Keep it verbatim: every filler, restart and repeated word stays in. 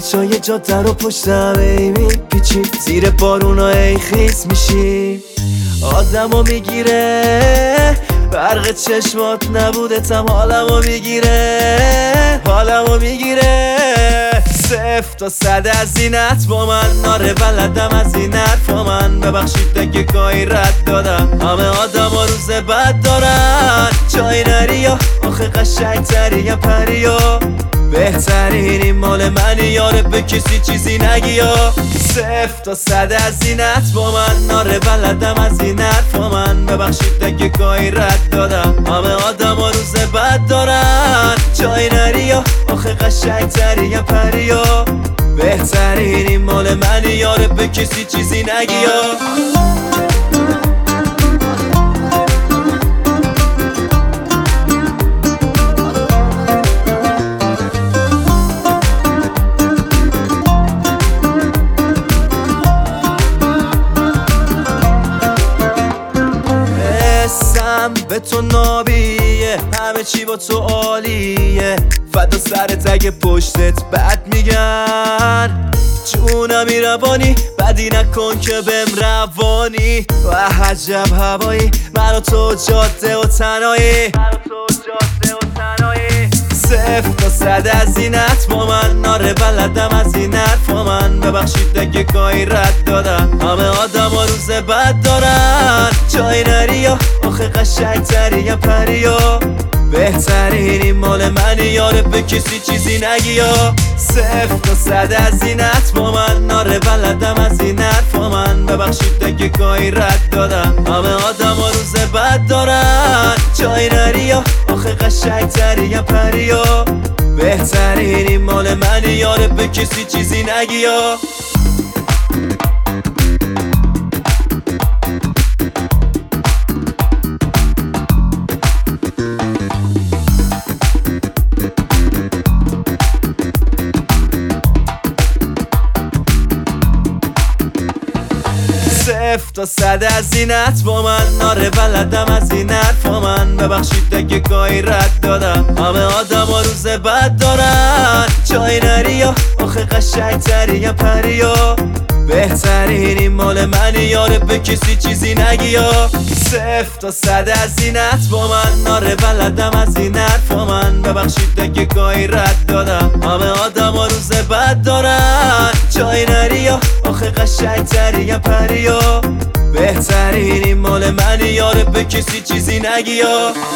پیچای جاده رو پشتم ای میپیچی، زیر بارونا ای خیس میشی. آدمو میگیره برق چشمات، نبودتم حالمو میگیره، حالمو میگیره. صفر تا صد از اینت با من، ناره بلدم از این حرفا من. ببخشید اگه گاهی رد دادم، همه آدم ها روز بد دارن. جای نری یا آخه قشنگ تری یا پری یا بهترین، این مال منی یاره، به کسی چیزی نگی یا. صفر تا صد از اینت با من، ناره بلدم از این حرفا من. ببخشید اگه گاهی رد دادم، همه آدم ها روز بد دارن. جای نری یا آخه قشنگ تری یا پری یا بهترین، این مال منی یاره، به کسی چیزی نگی یا. به تو نابیه، همه چی با تو عالیه. فدا سرت اگه پشتت بد میگن، جونمی روانی بدی نکن که بهم روانی. و عجب هوایی، من و تو جاده و تنهایی، صفر تا صد از اینت با من، ناره بلدم از این حرفا من. ببخشید اگه گاهی رد دادم، همه آدم ها روز بد دارن. جای نری یا آخه قشنگ تری یا پری یا بهترین، این مال منی یاره، به کسی چیزی نگی یا. صفر تا صد از اینت با من، ناره بلدم از این حرفا من. ببخشید اگه گاهی رد دادم، همه آدم ها روز بد دارن. جای نری یا آخه قشنگ تری یا پری یا بهترین، این مال منی یاره، به کسی چیزی نگی یا. صفر تا صد از اینت با من، ناره بلدم از این حرفا من. ببخشید اگه گاهی رد دادم، همه آدم ها روز بد دارن. جای نری یا آخه قشنگ تری یا پری یا بهترین، این مال منی یاره، به کسی چیزی نگی یا. صفر تا صد از اینت با من، ناره بلدم از این حرفا من. ببخشید اگه گاهی رد دادم، همه آدم ها روز بد دارن. جای نری یا آخه قشنگ تری یا پری یا بهترین، این مال منی یاره، به کسی چیزی نگی یا.